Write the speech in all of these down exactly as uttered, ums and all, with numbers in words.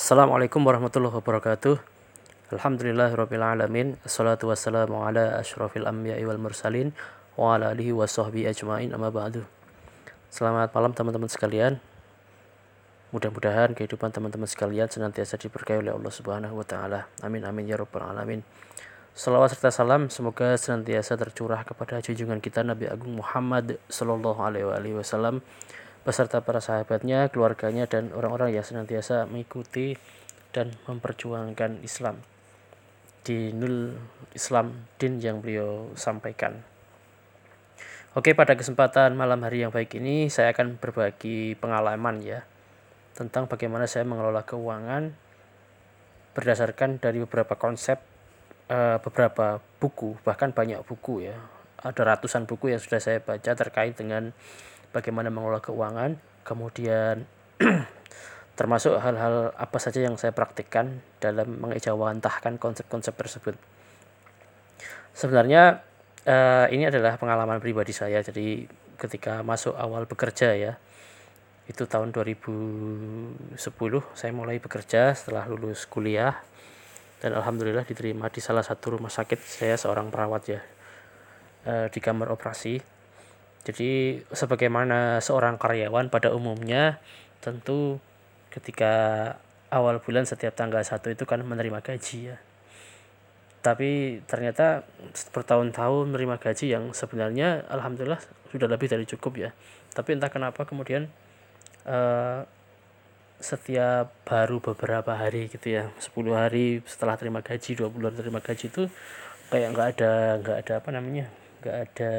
Assalamualaikum warahmatullahi wabarakatuh. Alhamdulillahirabbil alamin. Assalatu wassalamu ala asyrofil anbiya'i wal mursalin wa ala alihi wa sahbihi ajmain, amma ba'du. Selamat malam teman-teman sekalian. Mudah-mudahan kehidupan teman-teman sekalian senantiasa diberkahi oleh Allah Subhanahu wa taala. Amin amin ya rabbal alamin. Salawat serta salam semoga senantiasa tercurah kepada junjungan kita Nabi Agung Muhammad sallallahu alaihi wasallam beserta para sahabatnya, keluarganya, dan orang-orang yang senantiasa mengikuti dan memperjuangkan Islam, dinul Islam, din yang beliau sampaikan. Oke, pada kesempatan malam hari yang baik ini saya akan berbagi pengalaman ya tentang bagaimana saya mengelola keuangan berdasarkan dari beberapa konsep, uh, beberapa buku, bahkan banyak buku ya. Ada ratusan buku yang sudah saya baca terkait dengan bagaimana mengelola keuangan, kemudian termasuk hal-hal apa saja yang saya praktikkan dalam mengejawantahkan konsep-konsep tersebut. Sebenarnya uh, ini adalah pengalaman pribadi saya. Jadi ketika masuk awal bekerja ya, itu tahun dua ribu sepuluh saya mulai bekerja setelah lulus kuliah, dan alhamdulillah diterima di salah satu rumah sakit. Saya seorang perawat ya, uh, di kamar operasi. Jadi sebagaimana seorang karyawan pada umumnya, tentu ketika awal bulan setiap tanggal satu itu kan menerima gaji ya. Tapi ternyata bertahun-tahun menerima gaji yang sebenarnya alhamdulillah sudah lebih dari cukup ya. Tapi entah kenapa kemudian uh, setiap baru beberapa hari gitu ya, sepuluh hari setelah terima gaji, dua puluh hari terima gaji itu kayak nggak ada nggak ada apa namanya nggak ada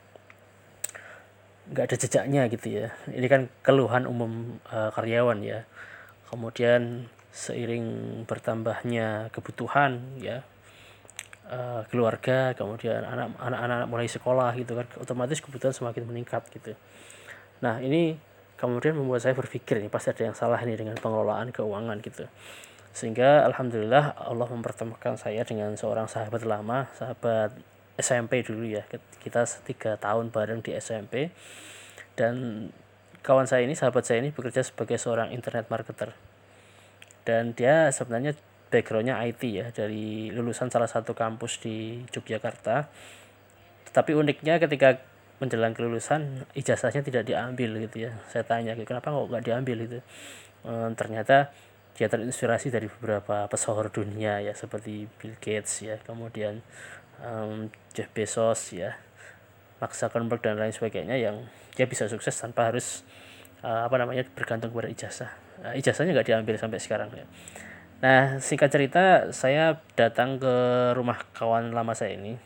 nggak ada jejaknya gitu ya. Ini kan keluhan umum uh, karyawan ya. Kemudian seiring bertambahnya kebutuhan ya, uh, keluarga, kemudian anak anak-anak mulai sekolah gitu kan, otomatis kebutuhan semakin meningkat gitu. Nah ini kemudian membuat saya berpikir nih pasti ada yang salah nih dengan pengelolaan keuangan gitu. Sehingga alhamdulillah Allah mempertemukan saya dengan seorang sahabat lama, sahabat S M P dulu ya. Kita tiga tahun bareng di S M P, dan kawan saya ini, sahabat saya ini bekerja sebagai seorang internet marketer, dan dia sebenarnya backgroundnya I T ya, dari lulusan salah satu kampus di Yogyakarta. Tetapi uniknya ketika menjelang kelulusan ijazahnya tidak diambil gitu ya. Saya tanya, kenapa kok nggak diambil itu? E, ternyata dia terinspirasi dari beberapa pesohor dunia ya, seperti Bill Gates ya, kemudian um, Jeff Bezos ya, Mark Zuckerberg dan lain sebagainya, yang dia bisa sukses tanpa harus uh, apa namanya bergantung kepada ijazah. Uh, ijazahnya nggak diambil sampai sekarang ya. Nah singkat cerita, saya datang ke rumah kawan lama saya ini.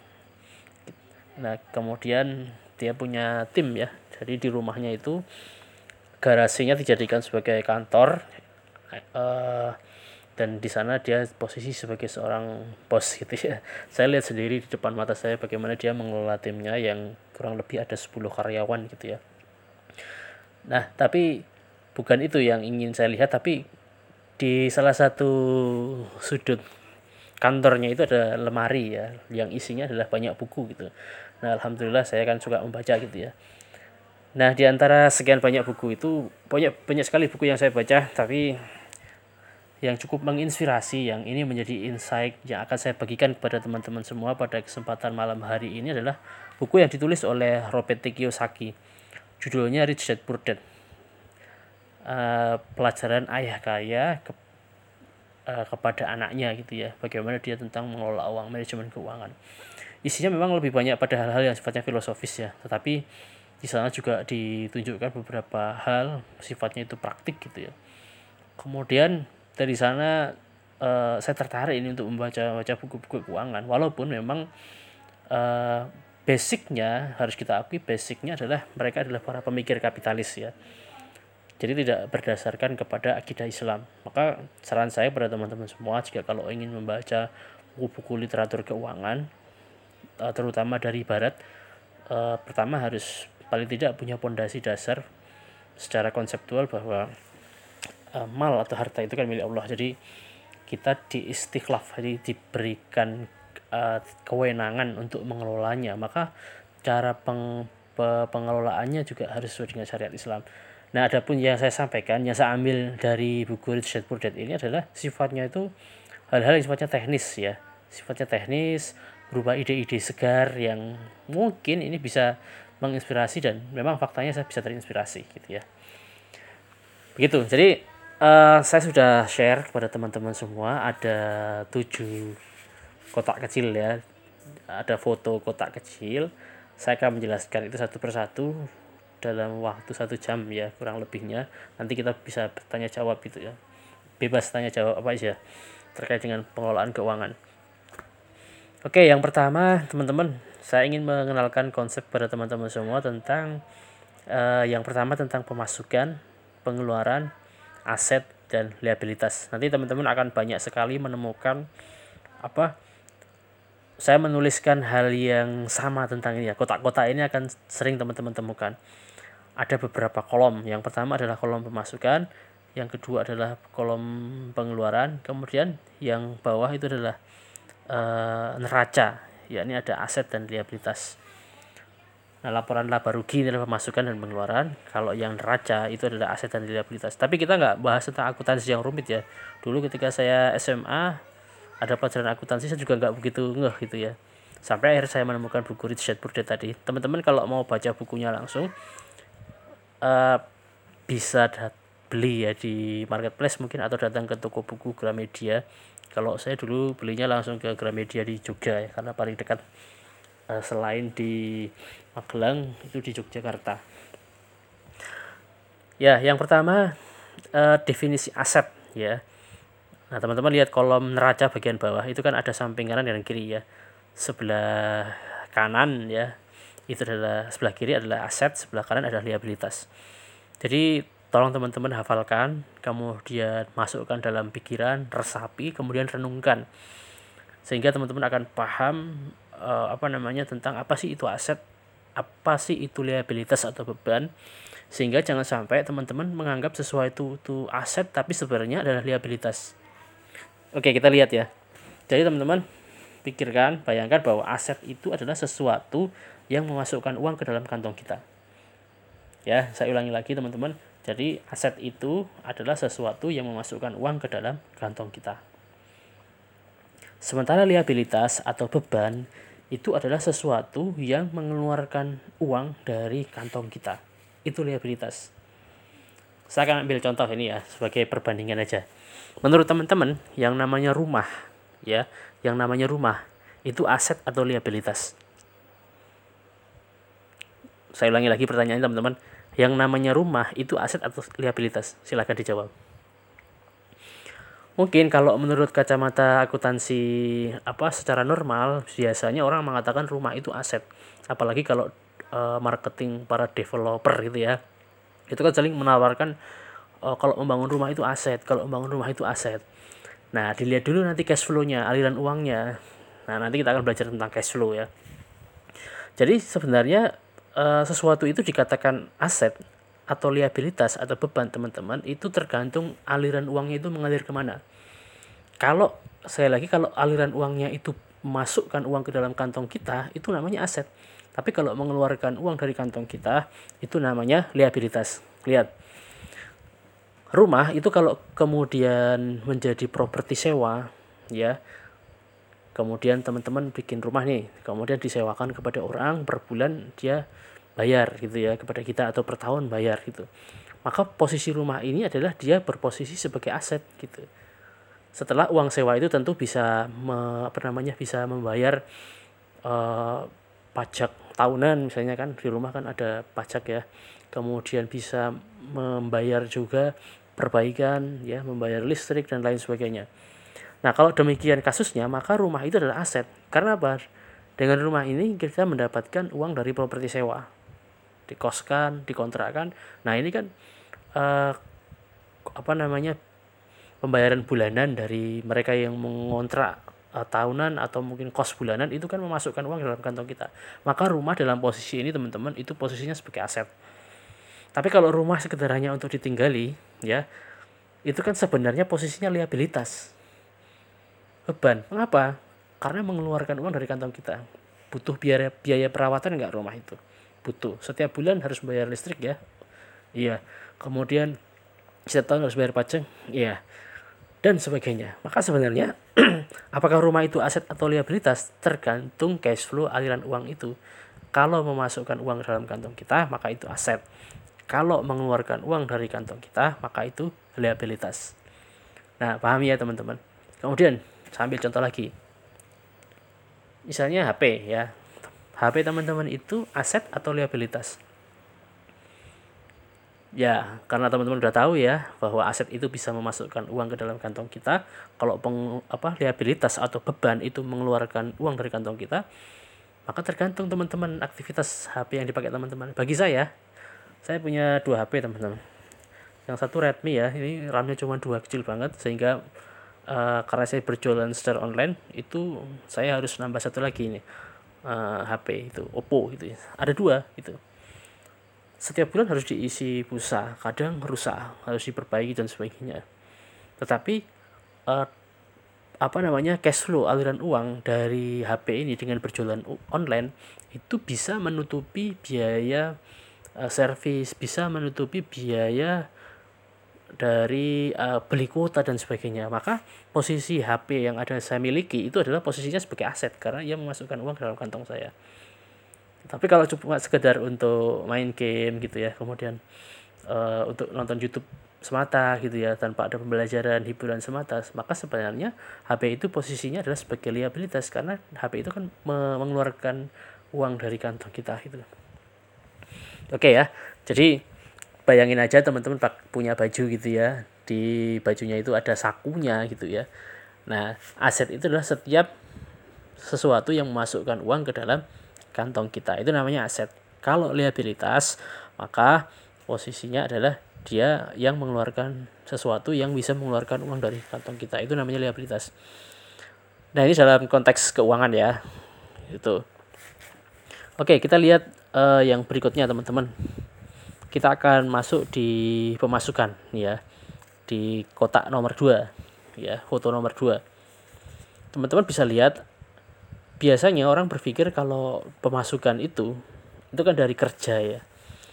Nah kemudian dia punya tim ya, jadi di rumahnya itu garasinya dijadikan sebagai kantor, uh, dan di sana dia posisi sebagai seorang bos gitu ya. Saya lihat sendiri di depan mata saya bagaimana dia mengelola timnya yang kurang lebih ada sepuluh karyawan gitu ya. Nah tapi bukan itu yang ingin saya lihat, tapi di salah satu sudut kantornya itu ada lemari ya, yang isinya adalah banyak buku gitu. Nah alhamdulillah saya kan suka membaca gitu ya. Nah di antara sekian banyak buku itu banyak banyak sekali buku yang saya baca, tapi yang cukup menginspirasi, yang ini menjadi insight yang akan saya bagikan kepada teman-teman semua pada kesempatan malam hari ini adalah buku yang ditulis oleh Robert T. Kiyosaki. Judulnya Rich Dad Poor Dad. Uh, pelajaran ayah kaya ke, uh, kepada anaknya gitu ya. Bagaimana dia tentang mengelola uang, manajemen keuangan. Isinya memang lebih banyak pada hal-hal yang sifatnya filosofis ya, tetapi di sana juga ditunjukkan beberapa hal sifatnya itu praktik gitu ya. Kemudian dari sana uh, saya tertarik ini untuk membaca-baca buku-buku keuangan, walaupun memang uh, basicnya harus kita akui, basicnya adalah mereka adalah para pemikir kapitalis ya, jadi tidak berdasarkan kepada akidah Islam. Maka saran saya pada teman-teman semua, jika kalau ingin membaca buku-buku literatur keuangan uh, terutama dari barat, uh, pertama harus paling tidak punya pondasi dasar secara konseptual bahwa Uh, mal atau harta itu kan milik Allah. Jadi kita diistikhlaf, jadi diberikan uh, kewenangan untuk mengelolanya. Maka cara peng, pe, pengelolaannya juga harus sesuai dengan syariat Islam. Nah, adapun yang saya sampaikan, yang saya ambil dari buku Rich Dad Poor Dad ini adalah sifatnya itu hal-hal yang sifatnya teknis ya. Sifatnya teknis, berupa ide-ide segar yang mungkin ini bisa menginspirasi dan memang faktanya saya bisa terinspirasi gitu ya. Begitu. Jadi uh, saya sudah share kepada teman-teman semua ada tujuh kotak kecil ya. Ada foto kotak kecil. Saya akan menjelaskan itu satu persatu dalam waktu satu jam ya kurang lebihnya. Nanti kita bisa bertanya jawab gitu ya. Bebas tanya jawab apa aja terkait dengan pengelolaan keuangan. Oke, yang pertama teman-teman, saya ingin mengenalkan konsep pada teman-teman semua tentang uh, yang pertama tentang pemasukan, pengeluaran, aset dan liabilitas. Nanti teman-teman akan banyak sekali menemukan apa? Saya menuliskan hal yang sama tentang ini ya. Kotak-kotak ini akan sering teman-teman temukan. Ada beberapa kolom. Yang pertama adalah kolom pemasukan, yang kedua adalah kolom pengeluaran, kemudian yang bawah itu adalah uh, neraca, yakni ada aset dan liabilitas. Nah, laporan laba rugi ini adalah pemasukan dan pengeluaran. Kalau yang neraca itu adalah aset dan liabilitas. Tapi kita nggak bahas tentang akuntansi yang rumit ya. Dulu ketika saya S M A ada pelajaran akuntansi, saya juga nggak begitu ngeh gitu ya. Sampai akhirnya saya menemukan buku Rich Dad Poor Dad tadi. Teman-teman kalau mau baca bukunya langsung uh, bisa dat- beli ya di marketplace mungkin atau datang ke toko buku Gramedia. Kalau saya dulu belinya langsung ke Gramedia di Jogja ya, karena paling dekat uh, selain di Magelang itu di Yogyakarta. Ya, yang pertama uh, definisi aset ya. Nah, teman-teman lihat kolom neraca bagian bawah itu kan ada samping kanan dan kiri ya. Sebelah kanan ya itu adalah sebelah kiri adalah aset, sebelah kanan adalah liabilitas. Jadi tolong teman-teman hafalkan, kemudian masukkan dalam pikiran, resapi, kemudian renungkan. Sehingga teman-teman akan paham uh, apa namanya tentang apa sih itu aset, apa sih itu liabilitas atau beban. Sehingga jangan sampai teman-teman menganggap sesuatu itu aset tapi sebenarnya adalah liabilitas. Oke, kita lihat ya. Jadi teman-teman pikirkan, bayangkan bahwa aset itu adalah sesuatu yang memasukkan uang ke dalam kantong kita. Ya, saya ulangi lagi teman-teman. Jadi aset itu adalah sesuatu yang memasukkan uang ke dalam kantong kita. Sementara liabilitas atau beban itu adalah sesuatu yang mengeluarkan uang dari kantong kita. Itu liabilitas. Saya akan ambil contoh ini ya sebagai perbandingan aja. Menurut teman-teman, yang namanya rumah ya, yang namanya rumah itu aset atau liabilitas? Saya ulangi lagi pertanyaannya teman-teman. Yang namanya rumah itu aset atau liabilitas? Silakan dijawab. Mungkin kalau menurut kacamata akuntansi apa secara normal biasanya orang mengatakan rumah itu aset. Apalagi kalau uh, marketing para developer gitu ya. Itu kan saling menawarkan uh, kalau membangun rumah itu aset, kalau membangun rumah itu aset. Nah, dilihat dulu nanti cash flow-nya, aliran uangnya. Nah, nanti kita akan belajar tentang cash flow ya. Jadi sebenarnya Uh, sesuatu itu dikatakan aset atau liabilitas atau beban teman-teman itu tergantung aliran uangnya itu mengalir kemana. Kalau sekali lagi kalau aliran uangnya itu masukkan uang ke dalam kantong kita itu namanya aset. Tapi kalau mengeluarkan uang dari kantong kita itu namanya liabilitas. Lihat, rumah itu kalau kemudian menjadi properti sewa ya, kemudian teman-teman bikin rumah nih, kemudian disewakan kepada orang per bulan dia bayar gitu ya kepada kita atau per tahun bayar gitu. Maka posisi rumah ini adalah dia berposisi sebagai aset gitu. Setelah uang sewa itu tentu bisa me, apa namanya bisa membayar uh, pajak tahunan misalnya kan di rumah kan ada pajak ya. Kemudian bisa membayar juga perbaikan ya, membayar listrik dan lain sebagainya. Nah, kalau demikian kasusnya, maka rumah itu adalah aset. Karena apa? Dengan rumah ini kita mendapatkan uang dari properti sewa. Dikoskan, dikontrakkan. Nah, ini kan uh, apa namanya? Pembayaran bulanan dari mereka yang mengontrak uh, tahunan atau mungkin kos bulanan itu kan memasukkan uang dalam kantong kita. Maka rumah dalam posisi ini teman-teman itu posisinya sebagai aset. Tapi kalau rumah sekedar hanya untuk ditinggali, ya, itu kan sebenarnya posisinya liabilitas. Beban. Mengapa? Karena mengeluarkan uang dari kantong kita. Butuh biaya biaya perawatan nggak rumah itu? Butuh. Setiap bulan harus bayar listrik ya. Iya. kemudian setiap tahun harus bayar pajak, ya, dan sebagainya. Maka sebenarnya apakah rumah itu aset atau liabilitas tergantung cash flow aliran uang itu. Kalau memasukkan uang ke dalam kantong kita, maka itu aset. Kalau mengeluarkan uang dari kantong kita, maka itu liabilitas. Nah, pahami ya teman-teman. Kemudian, sambil contoh lagi. Misalnya H P ya. H P teman-teman itu aset atau liabilitas? Ya, karena teman-teman udah tahu ya bahwa aset itu bisa memasukkan uang ke dalam kantong kita. Kalau peng, apa liabilitas atau beban itu mengeluarkan uang dari kantong kita, maka tergantung teman-teman aktivitas H P yang dipakai teman-teman. Bagi saya, saya punya dua H P teman-teman. Yang satu Redmi ya, ini RAM-nya cuma dua, kecil banget, sehingga uh, karena saya berjualan secara online, itu saya harus nambah satu lagi ini uh, H P itu Oppo gitu ya. Ada dua itu. Setiap bulan harus diisi pulsa, kadang rusak, harus diperbaiki dan sebagainya. Tetapi uh, apa namanya cash flow aliran uang dari H P ini dengan berjualan online itu bisa menutupi biaya uh, servis, bisa menutupi biaya dari uh, beli kuota dan sebagainya. Maka posisi H P yang ada saya miliki itu adalah posisinya sebagai aset karena ia memasukkan uang ke dalam kantong saya. Tapi kalau cuma sekedar untuk main game gitu ya, kemudian uh, untuk nonton YouTube semata gitu ya, tanpa ada pembelajaran, hiburan semata, maka sebenarnya H P itu posisinya adalah sebagai liabilitas karena H P itu kan mengeluarkan uang dari kantong kita gitu. Oke ya, jadi bayangin aja teman-teman punya baju gitu ya, di bajunya itu ada sakunya gitu ya. Nah, aset itu adalah setiap sesuatu yang memasukkan uang ke dalam kantong kita, itu namanya aset. Kalau liabilitas, maka posisinya adalah dia yang mengeluarkan sesuatu yang bisa mengeluarkan uang dari kantong kita, itu namanya liabilitas. Nah, ini dalam konteks keuangan ya, itu. Oke, kita lihat uh, yang berikutnya teman-teman. Kita akan masuk di pemasukan ya, di kotak nomor dua ya, foto nomor dua. Teman-teman bisa lihat, biasanya orang berpikir kalau pemasukan itu itu kan dari kerja ya.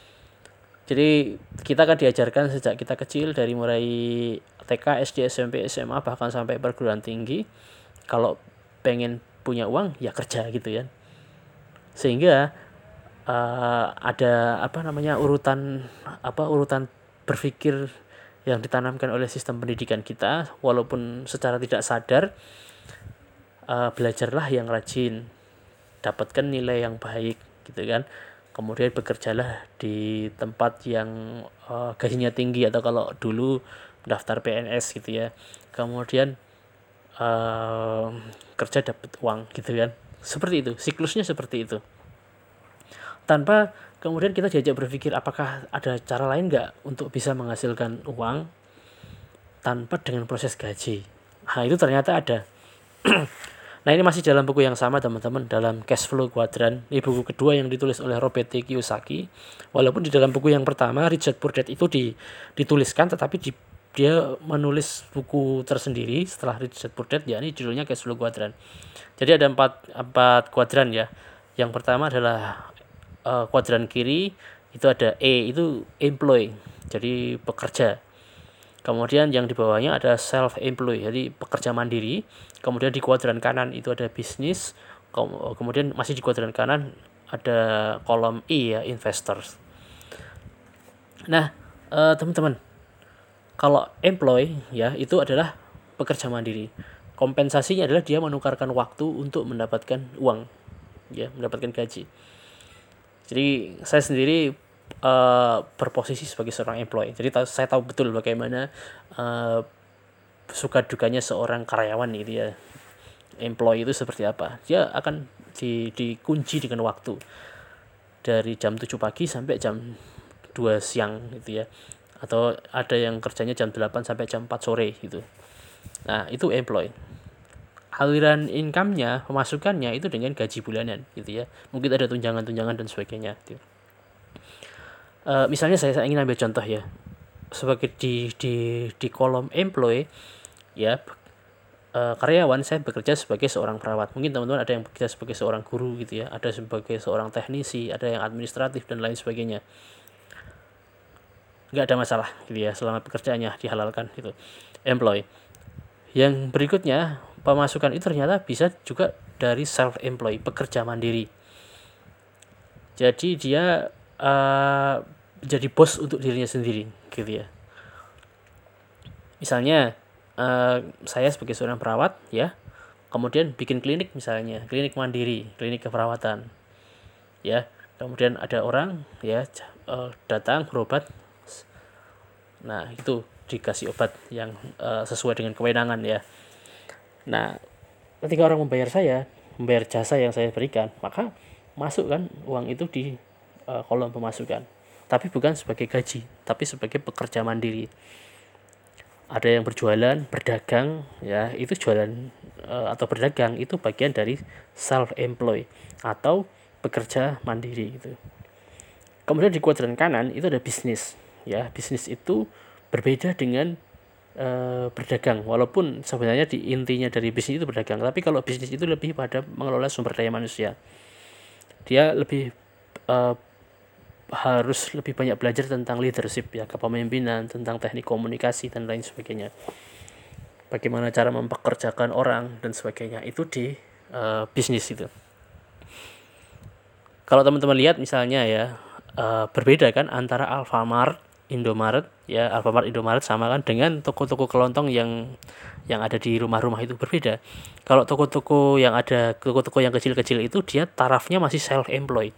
Jadi kita kan diajarkan sejak kita kecil, dari mulai T K, S D, S M P, S M A, bahkan sampai perguruan tinggi, kalau pengen punya uang ya kerja gitu ya. Sehingga uh, ada apa namanya urutan apa urutan berpikir yang ditanamkan oleh sistem pendidikan kita, walaupun secara tidak sadar, uh, belajarlah yang rajin, dapatkan nilai yang baik gitu kan. Kemudian bekerjalah di tempat yang uh, gajinya tinggi, atau kalau dulu daftar P N S gitu ya. Kemudian uh, kerja dapat uang gitu kan. Seperti itu, siklusnya seperti itu. Tanpa kemudian kita diajak berpikir apakah ada cara lain nggak untuk bisa menghasilkan uang tanpa dengan proses gaji. Nah, itu ternyata ada. Nah, ini masih dalam buku yang sama teman-teman, dalam Cash Flow Quadrant. Ini buku kedua yang ditulis oleh Robert T. Kiyosaki. Walaupun di dalam buku yang pertama Rich Dad Poor Dad itu di, dituliskan, tetapi di, dia menulis buku tersendiri setelah Rich Dad Poor Dad, yakni judulnya Cash Flow Quadrant. Jadi ada empat, empat kuadran ya. Yang pertama adalah uh, kuadran kiri, itu ada E, itu employee, jadi pekerja. Kemudian yang di bawahnya ada self-employed, jadi pekerja mandiri. Kemudian di kuadran kanan itu ada bisnis. Kemudian masih di kuadran kanan ada kolom I ya, investors. Nah, eh, teman-teman, kalau employee ya itu adalah pekerja mandiri. Kompensasinya adalah dia menukarkan waktu untuk mendapatkan uang, ya, mendapatkan gaji. Jadi saya sendiri Uh, berposisi sebagai seorang employee. Jadi tahu, saya tahu betul bagaimana uh, suka dukanya seorang karyawan gitu ya. Employee itu seperti apa. Dia akan di, dikunci dengan waktu. Dari jam tujuh pagi sampai jam dua siang gitu ya. Atau ada yang kerjanya jam delapan sampai jam empat sore gitu. Nah, itu employee. Aliran income-nya, pemasukannya itu dengan gaji bulanan gitu ya. Mungkin ada tunjangan-tunjangan dan sebagainya gitu. Uh, misalnya saya, saya ingin ambil contoh ya, sebagai di di di kolom employee ya, uh, karyawan, saya bekerja sebagai seorang perawat. Mungkin teman-teman ada yang bekerja sebagai seorang guru gitu ya, ada sebagai seorang teknisi, ada yang administratif dan lain sebagainya. nggak ada masalah gitu ya, selama pekerjaannya dihalalkan gitu, employ. Yang berikutnya, pemasukan itu ternyata bisa juga dari self employ, pekerja mandiri. Jadi dia uh, jadi bos untuk dirinya sendiri gitu ya. Misalnya uh, saya sebagai seorang perawat ya, kemudian bikin klinik misalnya, klinik mandiri, klinik keperawatan ya. Kemudian ada orang ya uh, datang berobat. Nah, itu dikasih obat yang uh, sesuai dengan kewenangan ya. Nah, ketika orang membayar saya, membayar jasa yang saya berikan, maka masuk kan uang itu di uh, kolom pemasukan. Tapi bukan sebagai gaji, tapi sebagai pekerja mandiri. Ada yang berjualan, berdagang, ya itu jualan uh, atau berdagang itu bagian dari self employ atau pekerja mandiri gitu. Kemudian di kuadran kanan itu ada bisnis, ya bisnis itu berbeda dengan uh, berdagang, walaupun sebenarnya di intinya dari bisnis itu berdagang, tapi kalau bisnis itu lebih pada mengelola sumber daya manusia. Dia lebih uh, harus lebih banyak belajar tentang leadership ya, kepemimpinan, tentang teknik komunikasi dan lain sebagainya. Bagaimana cara mempekerjakan orang dan sebagainya itu di uh, bisnis itu. Kalau teman-teman lihat misalnya ya, uh, berbeda kan antara Alfamart, Indomaret ya, Alfamart, Indomaret sama kan dengan toko-toko kelontong yang yang ada di rumah-rumah itu berbeda. Kalau toko-toko yang ada, toko-toko yang kecil-kecil itu dia tarafnya masih self employed.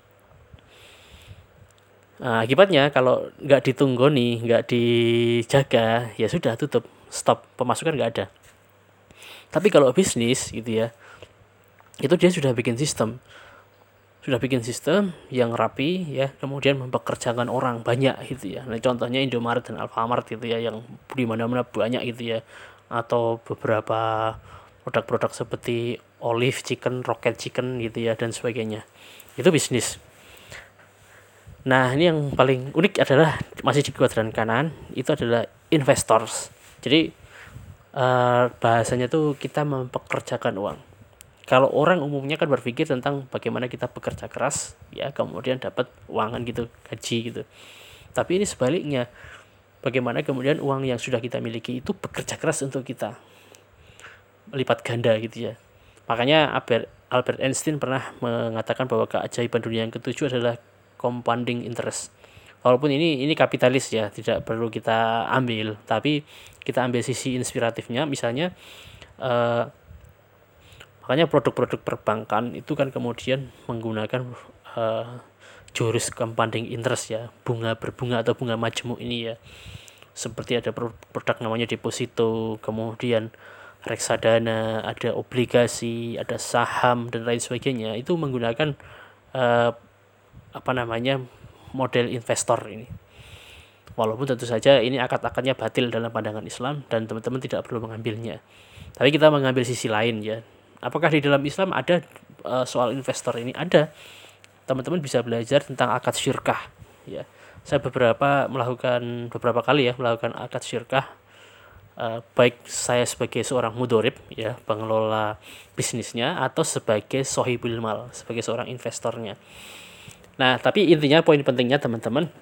Nah, akibatnya kalau nggak ditunggoni, nggak dijaga, ya sudah tutup, stop, pemasukan nggak ada. Tapi kalau bisnis gitu ya, itu dia sudah bikin sistem, sudah bikin sistem yang rapi ya, kemudian mempekerjakan orang banyak gitu ya. Nah, contohnya Indomaret dan Alfamart gitu ya, yang di mana-mana banyak gitu ya, atau beberapa produk-produk seperti Olive Chicken, Rocket Chicken gitu ya dan sebagainya. Itu bisnis. Nah, ini yang paling unik adalah masih di kuadran kanan, itu adalah investors. Jadi uh, bahasanya tuh kita mempekerjakan uang. Kalau orang umumnya kan berpikir tentang bagaimana kita bekerja keras, ya kemudian dapat uangan gitu, gaji gitu. Tapi ini sebaliknya, bagaimana kemudian uang yang sudah kita miliki itu bekerja keras untuk kita, melipat ganda gitu ya. Makanya Albert, Albert Einstein pernah mengatakan bahwa keajaiban dunia yang ketujuh adalah compounding interest. Walaupun ini ini kapitalis ya, tidak perlu kita ambil, tapi kita ambil sisi inspiratifnya. Misalnya eh, makanya produk-produk perbankan itu kan kemudian menggunakan eh, jurus compounding interest ya, bunga berbunga atau bunga majemuk ini ya. Seperti ada produk namanya deposito, kemudian reksadana, ada obligasi, ada saham dan lain sebagainya. Itu menggunakan eh, apa namanya model investor ini. Walaupun tentu saja ini akad-akadnya batil dalam pandangan Islam dan teman-teman tidak perlu mengambilnya. Tapi kita mengambil sisi lain ya. Apakah di dalam Islam ada uh, soal investor ini? Ada. Teman-teman bisa belajar tentang akad syirkah ya. Saya beberapa melakukan beberapa kali ya melakukan akad syirkah. Uh, baik saya sebagai seorang mudorib ya, pengelola bisnisnya, atau sebagai sohibul mal, sebagai seorang investornya. Nah, tapi intinya poin pentingnya teman-teman,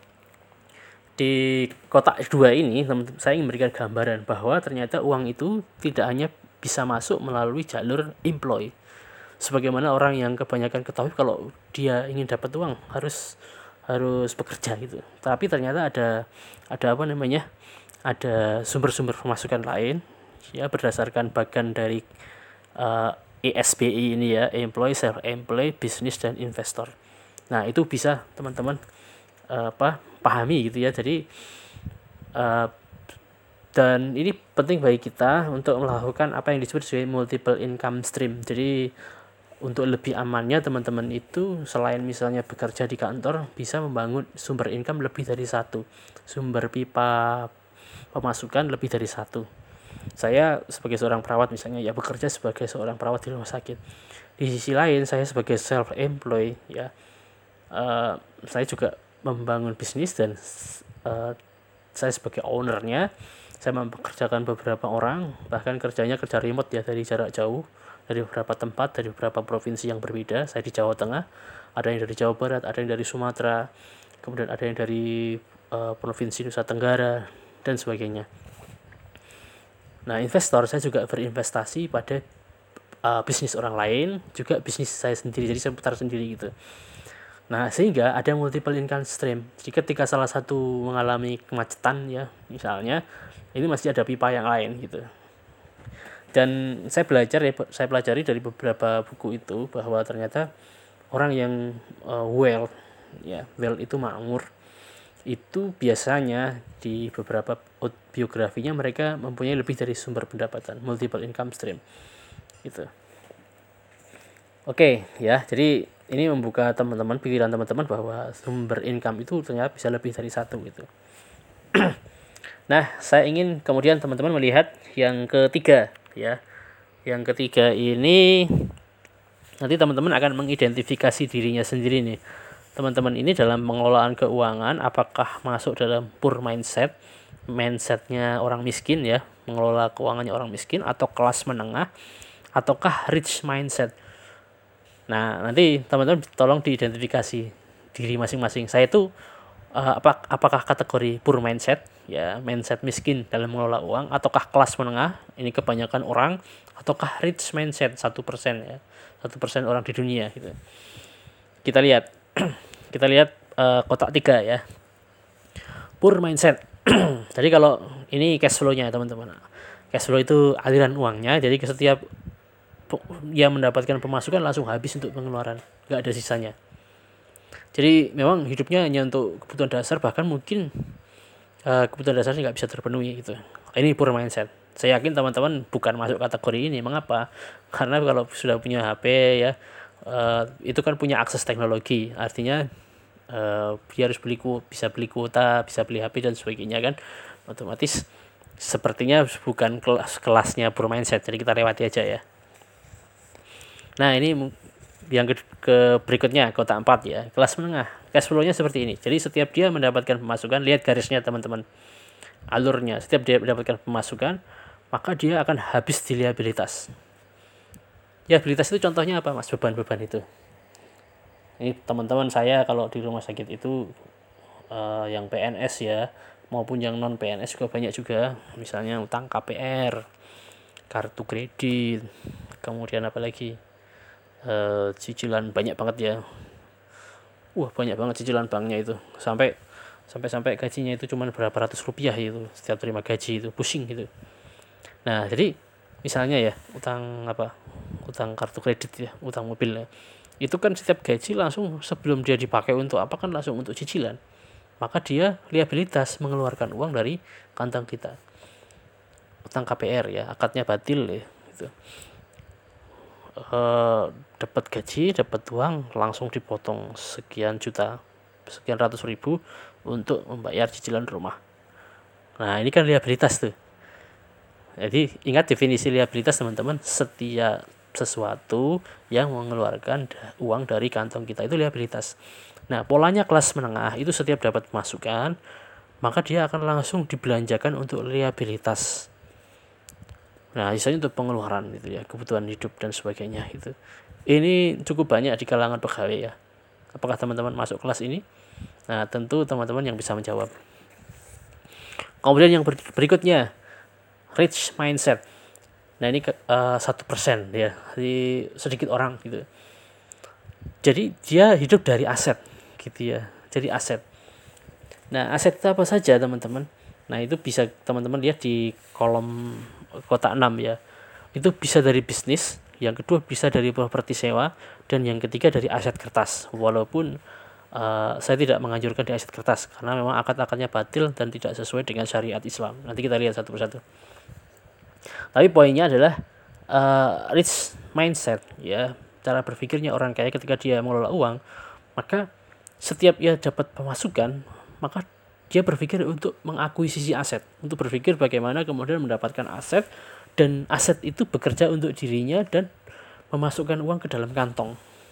di kotak dua ini teman-teman, saya ingin memberikan gambaran bahwa ternyata uang itu tidak hanya bisa masuk melalui jalur employ. Sebagaimana orang yang kebanyakan ketahui kalau dia ingin dapat uang harus harus bekerja gitu. Tapi ternyata ada ada apa namanya? Ada sumber-sumber pemasukan lain ya, berdasarkan bagian dari uh, E S B I ini ya, employ, self employ, bisnis dan investor. Nah, itu bisa teman-teman uh, apa pahami gitu ya. Jadi uh, dan ini penting bagi kita untuk melakukan apa yang disebut sebagai multiple income stream. Jadi untuk lebih amannya teman-teman itu selain misalnya bekerja di kantor, bisa membangun sumber income lebih dari satu, sumber pipa pemasukan lebih dari satu. Saya sebagai seorang perawat misalnya ya bekerja sebagai seorang perawat di rumah sakit. Di sisi lain saya sebagai self employed ya, Uh, saya juga membangun bisnis dan uh, saya sebagai ownernya, saya mempekerjakan beberapa orang, bahkan kerjanya kerja remote ya, dari jarak jauh, dari beberapa tempat, dari beberapa provinsi yang berbeda. Saya di Jawa Tengah, ada yang dari Jawa Barat, ada yang dari Sumatera, kemudian ada yang dari uh, provinsi Nusa Tenggara dan sebagainya. Nah, investor saya juga berinvestasi pada uh, bisnis orang lain, juga bisnis saya sendiri, jadi saya putar sendiri gitu. Nah, sehingga ada multiple income stream. Jadi ketika salah satu mengalami kemacetan ya, misalnya, ini masih ada pipa yang lain gitu. Dan saya belajar ya, saya pelajari dari beberapa buku itu bahwa ternyata orang yang uh, well, ya, well itu makmur, itu biasanya di beberapa biografinya mereka mempunyai lebih dari sumber pendapatan, multiple income stream gitu. Oke, ya, jadi ini membuka teman-teman, pikiran teman-teman bahwa sumber income itu ternyata bisa lebih dari satu gitu. Nah, saya ingin kemudian teman-teman melihat yang ketiga ya. Yang ketiga ini nanti teman-teman akan mengidentifikasi dirinya sendiri nih. Teman-teman ini dalam pengelolaan keuangan apakah masuk dalam poor mindset, mindsetnya orang miskin ya, mengelola keuangannya orang miskin, atau kelas menengah, ataukah rich mindset. Nah, nanti teman-teman tolong diidentifikasi diri masing-masing. Saya itu uh, apa, apakah kategori poor mindset, ya, mindset miskin dalam mengelola uang, ataukah kelas menengah, ini kebanyakan orang, ataukah rich mindset, satu persen ya, satu persen orang di dunia gitu. Kita lihat, kita lihat uh, kotak tiga ya. Poor mindset. Jadi kalau ini cash flow-nya teman-teman. Cash flow itu aliran uangnya, jadi setiap dia mendapatkan pemasukan langsung habis untuk pengeluaran, nggak ada sisanya. Jadi memang hidupnya hanya untuk kebutuhan dasar, bahkan mungkin uh, kebutuhan dasarnya nggak bisa terpenuhi gitu. Ini poor mindset. Saya yakin teman-teman bukan masuk kategori ini. Mengapa? Karena kalau sudah punya H P ya, uh, itu kan punya akses teknologi, artinya uh, dia harus beli ku, bisa beli kuota, bisa beli H P dan sebagainya kan, otomatis sepertinya bukan kelas kelasnya poor mindset. Jadi kita lewati aja ya. Nah, ini yang ke, ke berikutnya, kotak empat ya, kelas menengah. Cash flow-nya seperti ini. Jadi setiap dia mendapatkan pemasukan, lihat garisnya teman-teman, alurnya. Setiap dia mendapatkan pemasukan, maka dia akan habis di liabilitas. Liabilitas itu contohnya apa, Mas? Beban-beban itu. Ini teman-teman saya kalau di rumah sakit itu uh, yang P N S ya, maupun yang non P N S juga banyak juga. Misalnya utang K P R, kartu kredit, kemudian apa lagi? Uh, cicilan banyak banget ya. Wah, banyak banget cicilan banknya itu. Sampai sampai-sampai gajinya itu cuma berapa ratus rupiah itu setiap terima gaji, itu pusing gitu. Nah, jadi misalnya ya, utang apa? Utang kartu kredit ya, utang mobil ya. Itu kan setiap gaji langsung sebelum dia dipakai untuk apa kan langsung untuk cicilan. Maka dia liabilitas mengeluarkan uang dari kantong kita. Utang K P R ya, akadnya batil ya gitu. Uh, dapat gaji, dapat uang, langsung dipotong sekian juta, sekian ratus ribu untuk membayar cicilan rumah. Nah, ini kan liabilitas tuh. Jadi ingat definisi liabilitas teman-teman, setiap sesuatu yang mengeluarkan uang dari kantong kita itu liabilitas. Nah, polanya kelas menengah itu setiap dapat masukan, maka dia akan langsung dibelanjakan untuk liabilitas. Nah, sisanya untuk pengeluaran gitu ya, kebutuhan hidup dan sebagainya gitu. Ini cukup banyak di kalangan pegawai ya. Apakah teman-teman masuk kelas ini? Nah, tentu teman-teman yang bisa menjawab. Kemudian yang berikutnya, rich mindset. Nah, ini satu persen ya, di sedikit orang gitu. Jadi dia hidup dari aset gitu ya. Jadi aset. Nah, aset itu apa saja teman-teman? Nah, itu bisa teman-teman lihat di kolom kotak enam ya. Itu bisa dari bisnis, yang kedua bisa dari properti sewa, dan yang ketiga dari aset kertas. Walaupun uh, saya tidak menganjurkan di aset kertas karena memang akad-akadnya batil dan tidak sesuai dengan syariat Islam. Nanti kita lihat satu persatu. Tapi poinnya adalah uh, rich mindset ya, cara berpikirnya orang kaya ketika dia mengelola uang, maka setiap ia dapat pemasukan, maka dia berpikir untuk mengakuisisi aset, untuk berpikir bagaimana kemudian mendapatkan aset, dan aset itu bekerja untuk dirinya dan memasukkan uang ke dalam kantong.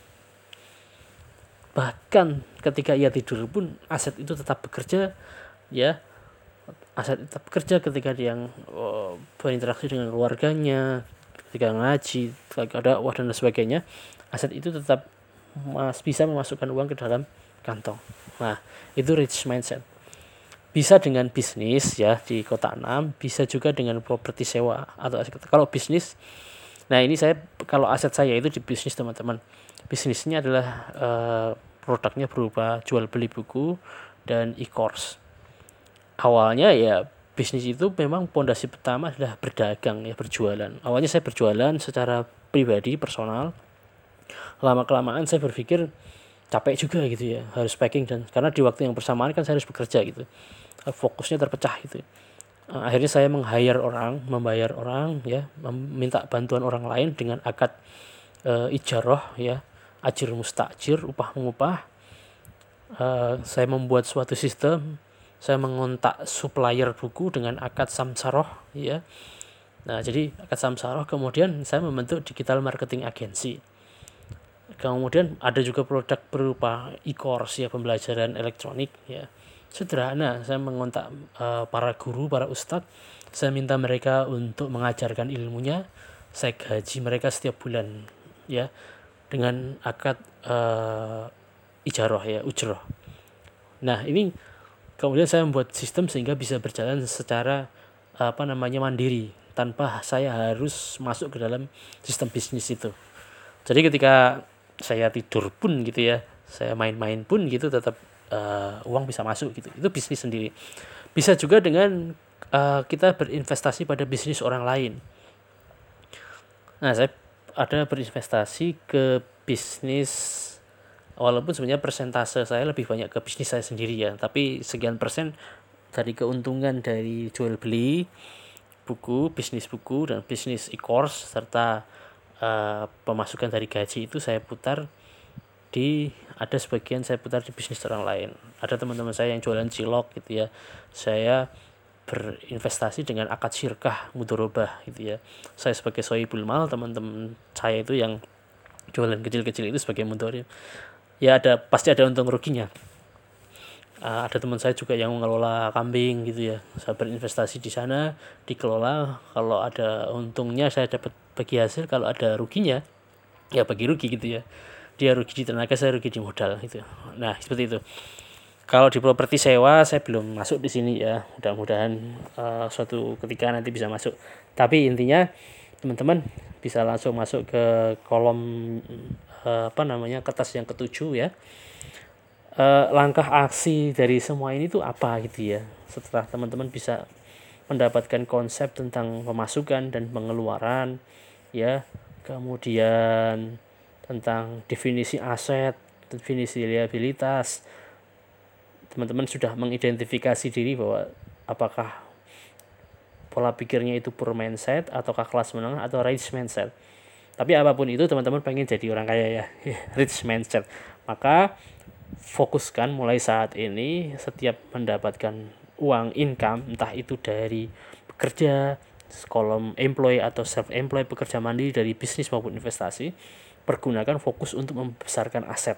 Bahkan ketika ia tidur pun aset itu tetap bekerja ya. Aset tetap bekerja ketika dia oh, berinteraksi dengan keluarganya, ketika ngaji, ketika dakwah dan sebagainya, aset itu tetap mas, bisa memasukkan uang ke dalam kantong. Nah, itu rich mindset. Bisa dengan bisnis ya di kota enam, bisa juga dengan properti sewa atau aset. Kalau bisnis, nah ini saya kalau aset saya itu di bisnis teman-teman. Bisnisnya adalah eh, produknya berupa jual beli buku dan e-course. Awalnya ya bisnis itu memang pondasi pertama adalah berdagang ya, berjualan. Awalnya saya berjualan secara pribadi, personal. Lama-kelamaan saya berpikir capek juga gitu ya, harus packing, dan karena di waktu yang bersamaan kan saya harus bekerja gitu. Fokusnya terpecah gitu. Akhirnya saya meng-hire orang, membayar orang ya, meminta bantuan orang lain dengan akad e, ijarah ya, ajir mustajir, upah mengupah. E, saya membuat suatu sistem, saya mengontak supplier buku dengan akad samsaroh ya. Nah, jadi akad samsaroh, kemudian saya membentuk digital marketing agency. Kemudian ada juga produk berupa e-course ya, pembelajaran elektronik ya. Sederhana, saya mengontak uh, para guru, para ustadz, saya minta mereka untuk mengajarkan ilmunya, saya gaji mereka setiap bulan ya, dengan akad uh, ijarah ya, ujroh. Nah, ini kemudian saya membuat sistem sehingga bisa berjalan secara apa namanya mandiri, tanpa saya harus masuk ke dalam sistem bisnis itu. Jadi ketika saya tidur pun gitu ya, saya main-main pun gitu, tetap uh, uang bisa masuk gitu. Itu bisnis sendiri. Bisa juga dengan uh, kita berinvestasi pada bisnis orang lain. Nah, saya ada berinvestasi ke bisnis, walaupun sebenarnya persentase saya lebih banyak ke bisnis saya sendiri ya, tapi sekian persen dari keuntungan dari jual beli buku, bisnis buku dan bisnis e-course serta uh, pemasukan dari gaji itu saya putar di, ada sebagian saya putar di bisnis orang lain. Ada teman-teman saya yang jualan cilok gitu ya, saya berinvestasi dengan akad syirkah mudorobah gitu ya. Saya sebagai sohibul mal, teman-teman saya itu yang jualan kecil-kecil itu sebagai mudorib. Ya ada, pasti ada untung ruginya. Uh, ada teman saya juga yang mengelola kambing gitu ya, saya berinvestasi di sana, dikelola. Kalau ada untungnya saya dapat bagi hasil, kalau ada ruginya ya bagi rugi gitu ya. Dia rugi di tenaga, saya rugi di modal gitu. Nah, seperti itu. Kalau di properti sewa saya belum masuk di sini ya. Mudah-mudahan uh, suatu ketika nanti bisa masuk. Tapi intinya teman-teman bisa langsung masuk ke kolom uh, apa namanya kertas yang ketujuh ya. Uh, langkah aksi dari semua ini tuh apa gitu ya. Setelah teman-teman bisa mendapatkan konsep tentang pemasukan dan pengeluaran ya, kemudian tentang definisi aset, definisi liabilitas, teman-teman sudah mengidentifikasi diri bahwa apakah pola pikirnya itu poor mindset ataukah kelas menengah atau rich mindset. Tapi apapun itu, teman-teman pengen jadi orang kaya ya, rich mindset, maka fokuskan mulai saat ini setiap mendapatkan uang income, entah itu dari bekerja, kolom employee atau self-employed, pekerja mandiri, dari bisnis maupun investasi, pergunakan fokus untuk membesarkan aset.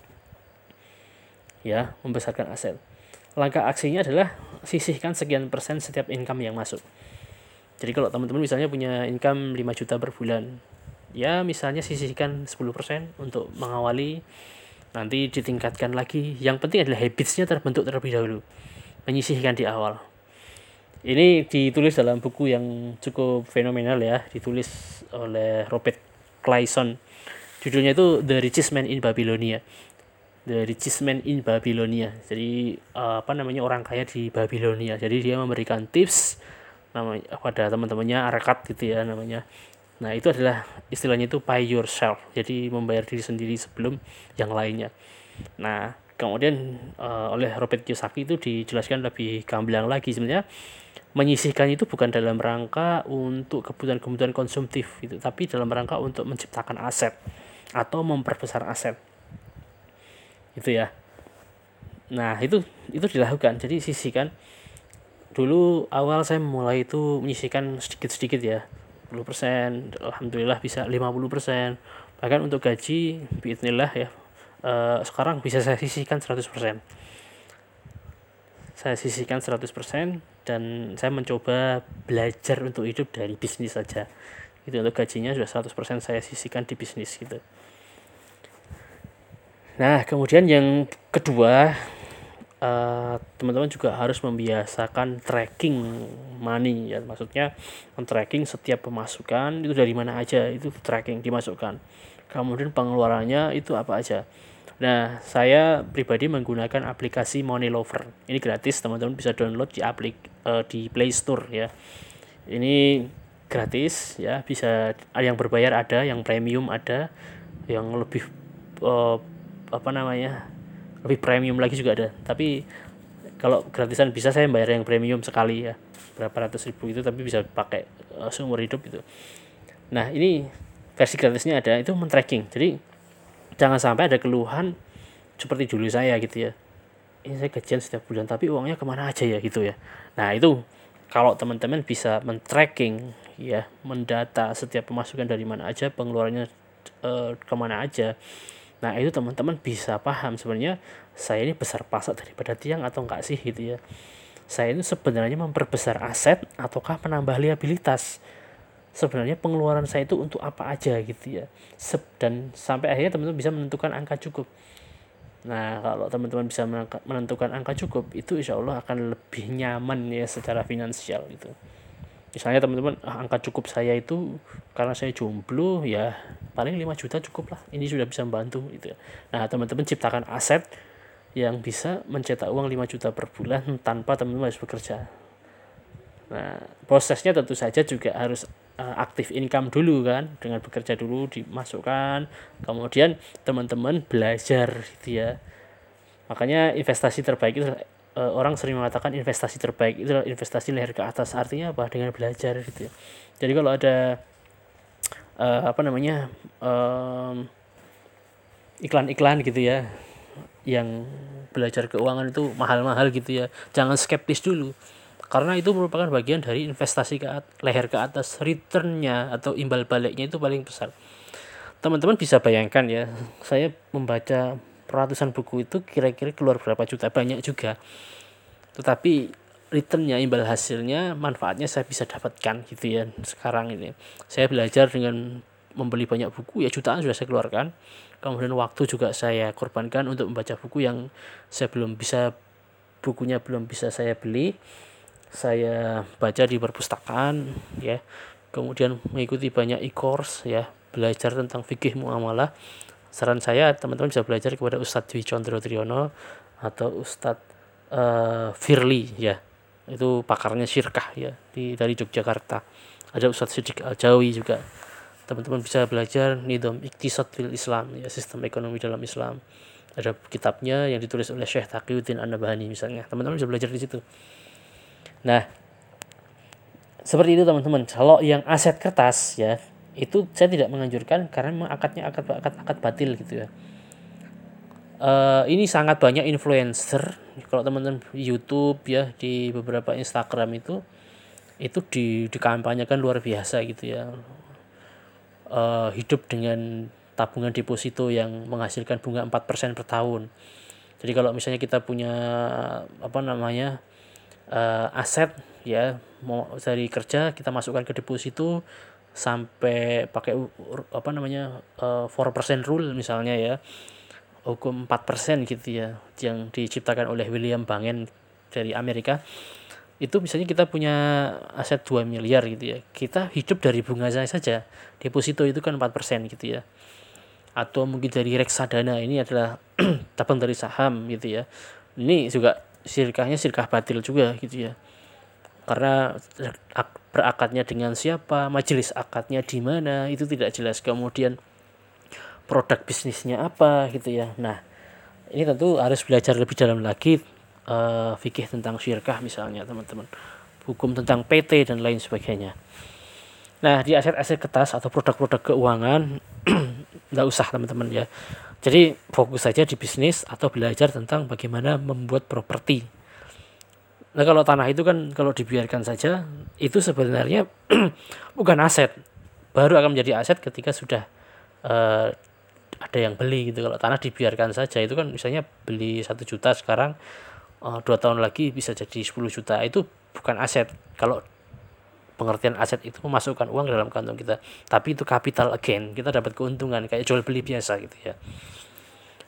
Ya, membesarkan aset. Langkah aksinya adalah sisihkan sekian persen setiap income yang masuk. Jadi kalau teman-teman misalnya punya income lima juta per bulan, ya misalnya sisihkan sepuluh persen untuk mengawali, nanti ditingkatkan lagi. Yang penting adalah habitsnya terbentuk terlebih dahulu, menyisihkan di awal. Ini ditulis dalam buku yang cukup fenomenal ya, ditulis oleh Robert Clayson. Judulnya itu The Richest Man in Babylonia. The Richest Man in Babylonia. Jadi apa namanya, orang kaya di Babylonia. Jadi dia memberikan tips namanya pada teman-temannya, arakat gitu ya namanya. Nah, itu adalah istilahnya itu pay yourself. Jadi membayar diri sendiri sebelum yang lainnya. Nah, kemudian uh, oleh Robert Kiyosaki itu dijelaskan lebih gamblang lagi, sebenarnya menyisihkan itu bukan dalam rangka untuk kebutuhan-kebutuhan konsumtif gitu, tapi dalam rangka untuk menciptakan aset atau memperbesar aset. Itu ya. Nah, itu itu dilakukan. Jadi sisihkan. Dulu awal saya mulai itu menyisihkan sedikit-sedikit ya. sepuluh persen, alhamdulillah bisa lima puluh persen. Bahkan untuk gaji biidznillah ya, uh, sekarang bisa saya sisihkan seratus persen. Saya sisihkan seratus persen dan saya mencoba belajar untuk hidup dari bisnis saja. Itu untuk gajinya sudah seratus persen saya sisihkan di bisnis gitu. Nah, kemudian yang kedua, uh, teman-teman juga harus membiasakan tracking money ya, maksudnya men-tracking setiap pemasukan itu dari mana aja, itu tracking dimasukkan, kemudian pengeluarannya itu apa aja. Nah, saya pribadi menggunakan aplikasi Money Lover. Ini gratis, teman-teman bisa download di aplik uh, di Play Store ya. Ini gratis ya, bisa yang berbayar ada, yang premium ada, yang lebih uh, apa namanya? lebih premium lagi juga ada. Tapi kalau gratisan bisa saya bayar yang premium sekali ya. Berapa ratus ribu itu tapi bisa pakai uh, seumur hidup itu. Nah, ini versi gratisnya ada, itu men-tracking. Jadi jangan sampai ada keluhan seperti dulu saya gitu ya, ini saya gajian setiap bulan tapi uangnya kemana aja ya gitu ya. Nah itu kalau teman-teman bisa men-tracking ya, mendata setiap pemasukan dari mana aja, pengeluarannya eh, kemana aja, nah itu teman-teman bisa paham sebenarnya saya ini besar pasak daripada tiang atau enggak sih gitu ya. Saya itu sebenarnya memperbesar aset ataukah menambah liabilitas, sebenarnya pengeluaran saya itu untuk apa aja gitu ya. Dan sampai akhirnya teman-teman bisa menentukan angka cukup. Nah kalau teman-teman bisa menentukan angka cukup, itu insya Allah akan lebih nyaman ya secara finansial gitu. Misalnya teman-teman, ah, angka cukup saya itu karena saya jomblo ya paling lima juta cukup lah, ini sudah bisa membantu gitu. Nah teman-teman ciptakan aset yang bisa mencetak uang lima juta per bulan tanpa teman-teman harus bekerja. Nah prosesnya tentu saja juga harus uh, aktif income dulu kan, dengan bekerja dulu dimasukkan, kemudian teman-teman belajar gitu ya. Makanya investasi terbaik itu uh, orang sering mengatakan investasi terbaik itu investasi leher ke atas. Artinya apa? Dengan belajar gitu ya. Jadi kalau ada uh, apa namanya um, iklan-iklan gitu ya yang belajar keuangan itu mahal-mahal gitu ya, jangan skeptis dulu, karena itu merupakan bagian dari investasi ke at- leher ke atas. Returnnya atau imbal baliknya itu paling besar. Teman-teman bisa bayangkan ya, saya membaca ratusan buku itu kira-kira keluar berapa juta, banyak juga, tetapi returnnya, imbal hasilnya, manfaatnya saya bisa dapatkan gitu ya. Sekarang ini saya belajar dengan membeli banyak buku ya, jutaan sudah saya keluarkan, kemudian waktu juga saya korbankan untuk membaca buku yang saya belum bisa, bukunya belum bisa saya beli, saya baca di perpustakaan ya, kemudian mengikuti banyak e-course ya, belajar tentang fikih muamalah. Saran saya teman-teman bisa belajar kepada Ustadz Dwi Condro Triyono atau Ustadz uh, Firly ya, itu pakarnya syirkah ya, di dari Yogyakarta. Ada Ustadz Siddiq Al-Jawi juga. Teman-teman bisa belajar Nidham Iqtisad fil Islam ya, sistem ekonomi dalam Islam. Ada kitabnya yang ditulis oleh Syekh Taqiyuddin An-Nabhani misalnya, teman-teman bisa belajar di situ. Nah, seperti itu teman-teman. Kalau yang aset kertas ya, itu saya tidak menganjurkan karena memang akadnya akad akad, akad batil gitu ya. Uh, ini sangat banyak influencer kalau teman-teman YouTube ya, di beberapa Instagram itu itu di dikampanyekan luar biasa gitu ya. Uh, hidup dengan tabungan deposito yang menghasilkan bunga empat persen per tahun. Jadi kalau misalnya kita punya apa namanya uh, aset ya, mau dari kerja kita masukkan ke deposito sampai pakai apa namanya uh, four percent rule misalnya ya, hukum empat persen gitu ya, yang diciptakan oleh William Bangen dari Amerika. Itu misalnya kita punya aset dua miliar gitu ya, kita hidup dari bunga saja, deposito itu kan empat persen gitu ya. Atau mungkin dari reksadana, ini adalah cabang dari saham gitu ya, ini juga sirkahnya sirkah batil juga gitu ya, karena berakadnya dengan siapa, majelis akadnya di mana itu tidak jelas, kemudian produk bisnisnya apa gitu ya. Nah ini tentu harus belajar lebih dalam lagi uh, fikih tentang syirkah misalnya teman-teman, hukum tentang P T dan lain sebagainya. Nah di aset-aset kertas atau produk-produk keuangan nggak usah teman-teman ya, jadi fokus saja di bisnis atau belajar tentang bagaimana membuat properti. Nah kalau tanah itu kan kalau dibiarkan saja itu sebenarnya bukan aset, baru akan menjadi aset ketika sudah uh, ada yang beli gitu. Kalau tanah dibiarkan saja itu kan misalnya beli satu juta sekarang, uh, dua tahun lagi bisa jadi sepuluh juta, itu bukan aset. Kalau pengertian aset itu memasukkan uang dalam kantong kita, tapi itu capital gain, kita dapat keuntungan kayak jual beli biasa gitu ya.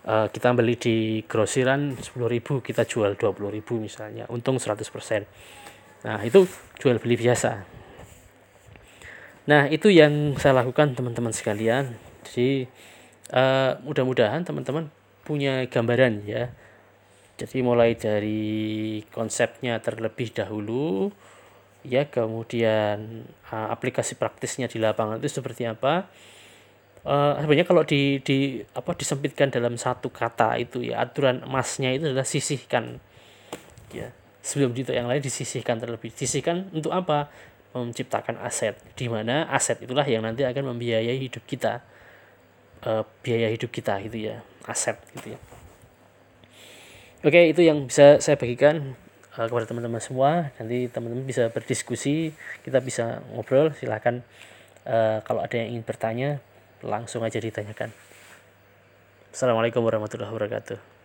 uh, kita beli di grosiran sepuluh ribu, kita jual dua puluh ribu misalnya, untung seratus persen. Nah, itu jual beli biasa. Nah, itu yang saya lakukan teman-teman sekalian. Jadi uh, mudah-mudahan teman-teman punya gambaran ya. Jadi mulai dari konsepnya terlebih dahulu ya, kemudian uh, aplikasi praktisnya di lapangan itu seperti apa. Uh, sebenarnya kalau di, di apa disempitkan dalam satu kata itu ya, aturan emasnya itu adalah sisihkan ya. Sebelum itu yang lain disisihkan terlebih. Disisihkan untuk apa? Menciptakan aset, di mana aset itulah yang nanti akan membiayai hidup kita, uh, biaya hidup kita gitu ya, aset gitu ya. Oke, itu yang bisa saya bagikan uh, kepada teman-teman semua. Nanti teman-teman bisa berdiskusi, kita bisa ngobrol. Silakan uh, kalau ada yang ingin bertanya, langsung aja ditanyakan. Assalamualaikum warahmatullahi wabarakatuh.